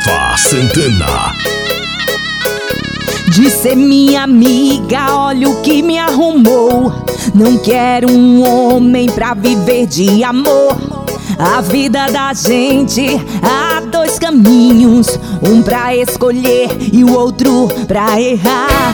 Fá Santana. Disse minha amiga, olha o que me arrumou. Não quero um homem pra viver de amor. A vida da gente há dois caminhos, um pra escolher e o outro pra errar.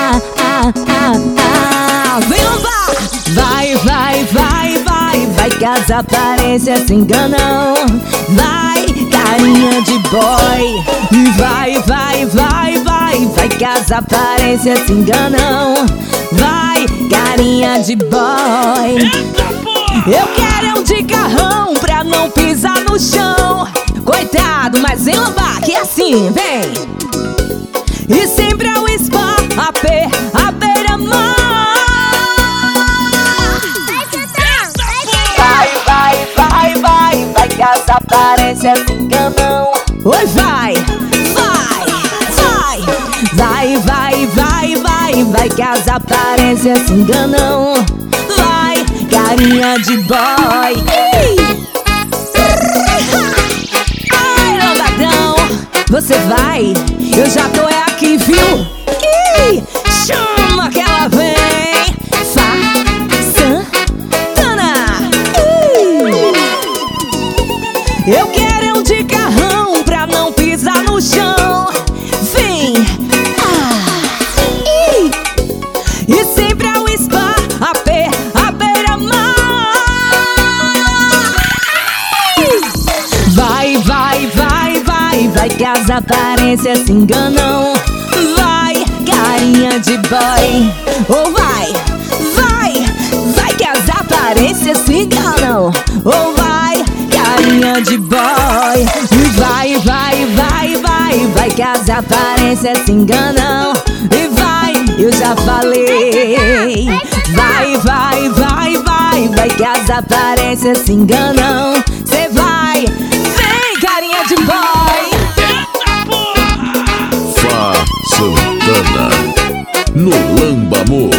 Vem lambar! Vai, vai, vai, vai, vai que as aparências se enganam. Vai, carinha de boy. E vai, vai, vai, vai, vai que as aparências se enganam. Vai, carinha de boy. Eu quero um de carrão pra não pisar no chão. Coitado, mas vem lambar, que é assim, vem. E sempre ao spa, a beira-mar. Vai, vai, vai, vai, vai que as aparências se enganam. Oi, vai, vai, vai, vai, vai, vai, vai, vai que as aparências se enganam. Vai, carinha de boy. Ai, lambadão, você vai, eu já tô aqui, viu? Chama que ela vem. Fá Santana. Eu quero um de carrão pra não pisar no chão. Vem. E sempre ao spa, a beira-mar. Vai, vai, vai, vai, vai que as aparências se enganam. Vai, carinha de boy. Ou vai, vai, vai que as aparências se enganam. Ou vai, carinha de boy. E vai, vai, vai, vai, vai que as aparências se enganam. E vai, eu já falei. Vai, vai, vai, vai, vai que as aparências se enganam. Cê vai, vem carinha de boy. Fá Santana no Lamba Amor.